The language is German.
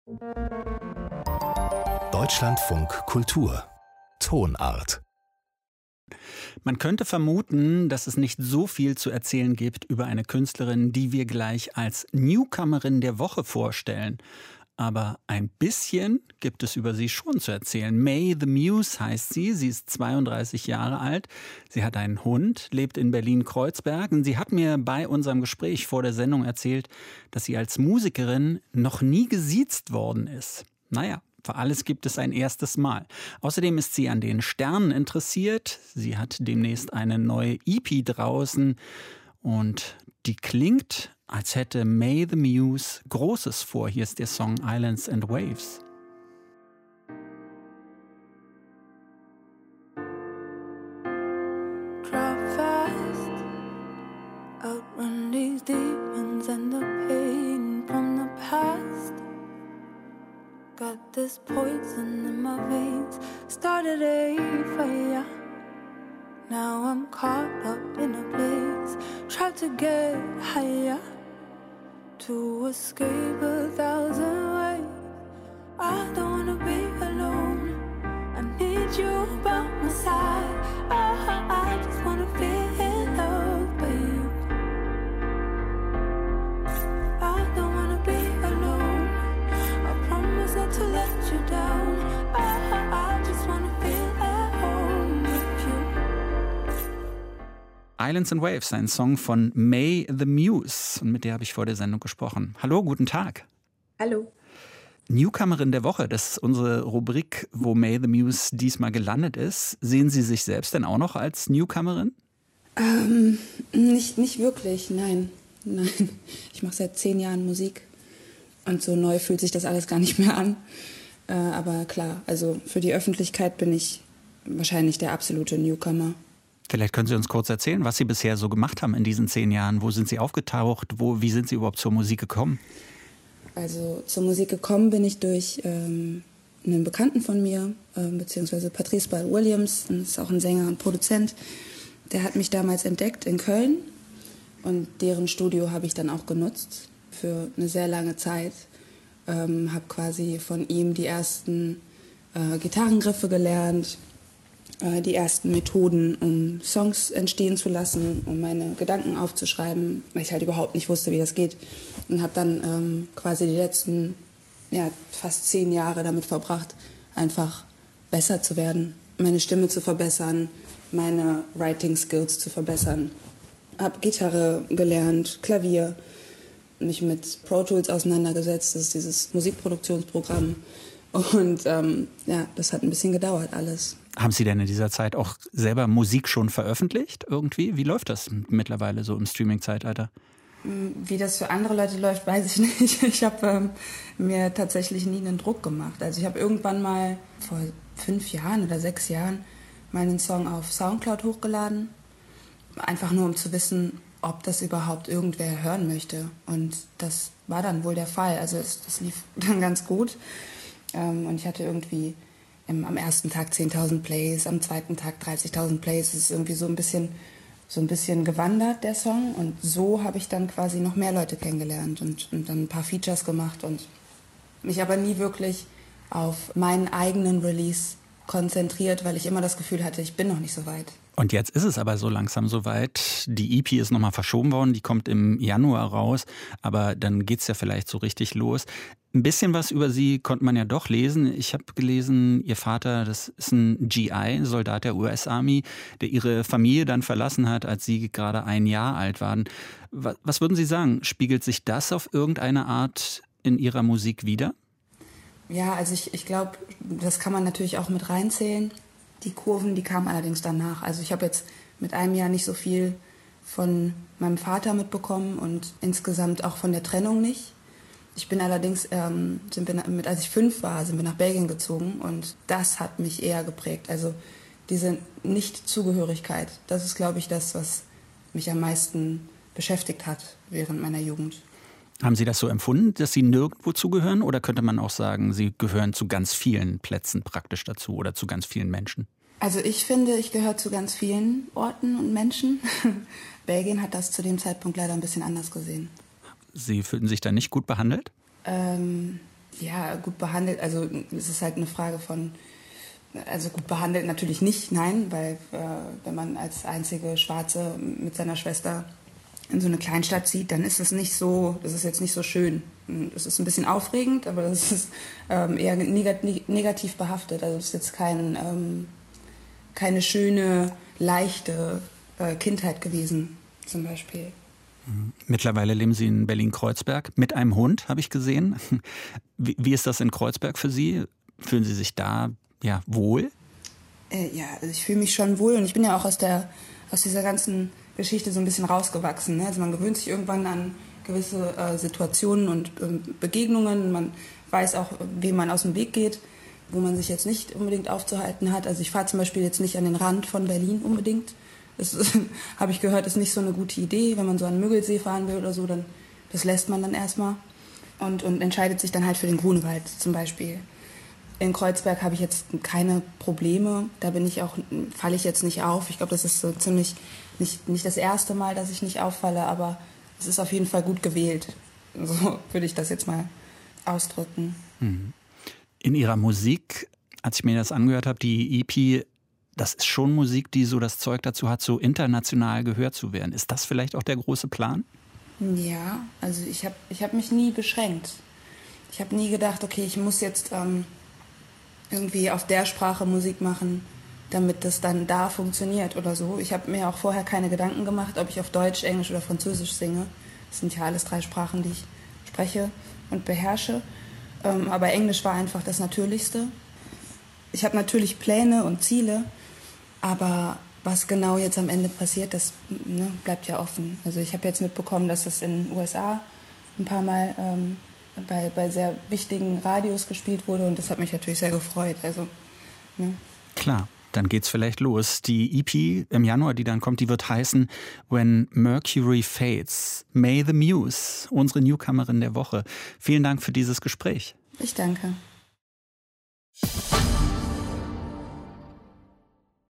Deutschlandfunk Kultur Tonart. Man könnte vermuten, dass es nicht so viel zu erzählen gibt über eine Künstlerin, die wir gleich als Newcomerin der Woche vorstellen. Aber ein bisschen gibt es über sie schon zu erzählen. May the Muse heißt sie. Sie ist 32 Jahre alt. Sie hat einen Hund, lebt in Berlin-Kreuzberg. Und sie hat mir bei unserem Gespräch vor der Sendung erzählt, dass sie als Musikerin noch nie gesiezt worden ist. Naja. Für alles gibt es ein erstes Mal. Außerdem ist sie an den Sternen interessiert. Sie hat demnächst eine neue EP draußen und die klingt, als hätte May the Muse Großes vor. Hier ist der Song Islands and Waves. Drop fast, outrun these demons and the pain from the past. Got this poison in my veins, started a fire. Now I'm caught up in a blaze, tried to get higher, to escape 1,000 ways. I don't wanna be alone, I need you by my side. I just wanna feel love, babe. I don't wanna be alone, I promise not to let you down. I just wanna feel at home with you. Islands and Waves, ein Song von May the Muse. Und mit der habe ich vor der Sendung gesprochen. Hallo, guten Tag. Hallo. Newcomerin der Woche, das ist unsere Rubrik, wo May the Muse diesmal gelandet ist. Sehen Sie sich selbst denn auch noch als Newcomerin? Nicht wirklich, nein. Ich mache seit 10 Jahren Musik und so neu fühlt sich das alles gar nicht mehr an. Aber klar, also für die Öffentlichkeit bin ich wahrscheinlich der absolute Newcomer. Vielleicht können Sie uns kurz erzählen, was Sie bisher so gemacht haben in diesen 10 Jahren. Wo sind Sie aufgetaucht? Wie sind Sie überhaupt zur Musik gekommen? Also zur Musik gekommen bin ich durch einen Bekannten von mir, beziehungsweise Patrice Ball-Williams, das ist auch ein Sänger und Produzent. Der hat mich damals entdeckt in Köln und deren Studio habe ich dann auch genutzt für eine sehr lange Zeit. Habe quasi von ihm die ersten Gitarrengriffe gelernt, die ersten Methoden, um Songs entstehen zu lassen, um meine Gedanken aufzuschreiben, weil ich halt überhaupt nicht wusste, wie das geht. Und habe dann quasi die letzten fast 10 Jahre damit verbracht, einfach besser zu werden, meine Stimme zu verbessern, meine Writing-Skills zu verbessern. Habe Gitarre gelernt, Klavier, mich mit Pro Tools auseinandergesetzt, das ist dieses Musikproduktionsprogramm. Und das hat ein bisschen gedauert alles. Haben Sie denn in dieser Zeit auch selber Musik schon veröffentlicht irgendwie? Wie läuft das mittlerweile so im Streaming-Zeitalter? Wie das für andere Leute läuft, weiß ich nicht. Ich habe mir tatsächlich nie einen Druck gemacht. Also ich habe irgendwann mal vor 5 Jahren oder 6 Jahren meinen Song auf Soundcloud hochgeladen. Einfach nur, um zu wissen, ob das überhaupt irgendwer hören möchte. Und das war dann wohl der Fall. Also das lief dann ganz gut. Und ich hatte irgendwie am ersten Tag 10.000 Plays, am zweiten Tag 30.000 Plays. Es ist irgendwie so ein bisschen gewandert, der Song. Und so habe ich dann quasi noch mehr Leute kennengelernt und dann ein paar Features gemacht und mich aber nie wirklich auf meinen eigenen Release konzentriert, weil ich immer das Gefühl hatte, ich bin noch nicht so weit. Und jetzt ist es aber so langsam soweit. Die EP ist nochmal verschoben worden, die kommt im Januar raus, aber dann geht's ja vielleicht so richtig los. Ein bisschen was über Sie konnte man ja doch lesen. Ich habe gelesen, Ihr Vater, das ist ein GI, ein Soldat der US-Army, der Ihre Familie dann verlassen hat, als Sie gerade 1 Jahr alt waren. Was würden Sie sagen? Spiegelt sich das auf irgendeine Art in Ihrer Musik wider? Ja, also ich glaube, das kann man natürlich auch mit reinzählen. Die Kurven, die kamen allerdings danach. Also ich habe jetzt mit 1 Jahr nicht so viel von meinem Vater mitbekommen und insgesamt auch von der Trennung nicht. Ich bin allerdings, als ich 5 war, sind wir nach Belgien gezogen und das hat mich eher geprägt. Also diese Nicht-Zugehörigkeit, das ist, glaube ich, das, was mich am meisten beschäftigt hat während meiner Jugend. Haben Sie das so empfunden, dass Sie nirgendwo zugehören? Oder könnte man auch sagen, Sie gehören zu ganz vielen Plätzen praktisch dazu oder zu ganz vielen Menschen? Also ich finde, ich gehöre zu ganz vielen Orten und Menschen. Belgien hat das zu dem Zeitpunkt leider ein bisschen anders gesehen. Sie fühlten sich da nicht gut behandelt? Ja, gut behandelt, also es ist halt eine Frage von, also gut behandelt natürlich nicht, nein, weil wenn man als einzige Schwarze mit seiner Schwester in so eine Kleinstadt zieht, dann ist es nicht so, das ist jetzt nicht so schön. Es ist ein bisschen aufregend, aber das ist eher negativ behaftet. Also es ist jetzt keine schöne, leichte Kindheit gewesen, zum Beispiel. Mittlerweile leben Sie in Berlin-Kreuzberg mit einem Hund, habe ich gesehen. Wie ist das in Kreuzberg für Sie? Fühlen Sie sich da wohl? Ja, also ich fühle mich schon wohl und ich bin ja auch aus dieser ganzen Geschichte so ein bisschen rausgewachsen. Ne? Also man gewöhnt sich irgendwann an gewisse Situationen und Begegnungen. Man weiß auch, wem man aus dem Weg geht, wo man sich jetzt nicht unbedingt aufzuhalten hat. Also ich fahre zum Beispiel jetzt nicht an den Rand von Berlin unbedingt. Das habe ich gehört, ist nicht so eine gute Idee. Wenn man so an Müggelsee fahren will oder so, dann das lässt man dann erstmal und entscheidet sich dann halt für den Grunewald zum Beispiel. In Kreuzberg habe ich jetzt keine Probleme. Da falle ich jetzt nicht auf. Ich glaube, das ist so ziemlich nicht das erste Mal, dass ich nicht auffalle, aber es ist auf jeden Fall gut gewählt. So würde ich das jetzt mal ausdrücken. In Ihrer Musik, als ich mir das angehört habe, die EP, das ist schon Musik, die so das Zeug dazu hat, so international gehört zu werden. Ist das vielleicht auch der große Plan? Ja, also ich hab mich nie beschränkt. Ich habe nie gedacht, okay, ich muss jetzt irgendwie auf der Sprache Musik machen, damit das dann da funktioniert oder so. Ich habe mir auch vorher keine Gedanken gemacht, ob ich auf Deutsch, Englisch oder Französisch singe. Das sind ja alles 3 Sprachen, die ich spreche und beherrsche. Aber Englisch war einfach das Natürlichste. Ich habe natürlich Pläne und Ziele, aber was genau jetzt am Ende passiert, das bleibt ja offen. Also ich habe jetzt mitbekommen, dass es in den USA ein paar Mal bei sehr wichtigen Radios gespielt wurde und das hat mich natürlich sehr gefreut. Also, Klar, dann geht's vielleicht los. Die EP im Januar, die dann kommt, die wird heißen When Mercury Fades. May the Muse, unsere Newcomerin der Woche. Vielen Dank für dieses Gespräch. Ich danke.